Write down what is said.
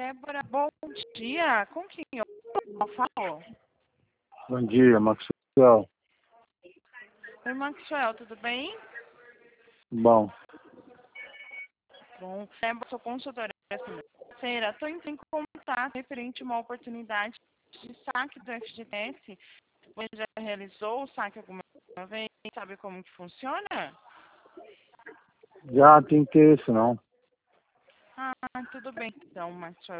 Débora, bom dia. Com quem eu falo? Bom dia, Maxwell. Oi, Maxwell, tudo bem? Bom, Bom, Débora, sou consultora financeira. Estou entrando em contato referente a uma oportunidade de saque do FGTS. Você já realizou o saque alguma vez? Sabe como que funciona? já tem interesse não. Ah, tudo bem então, Maxwell.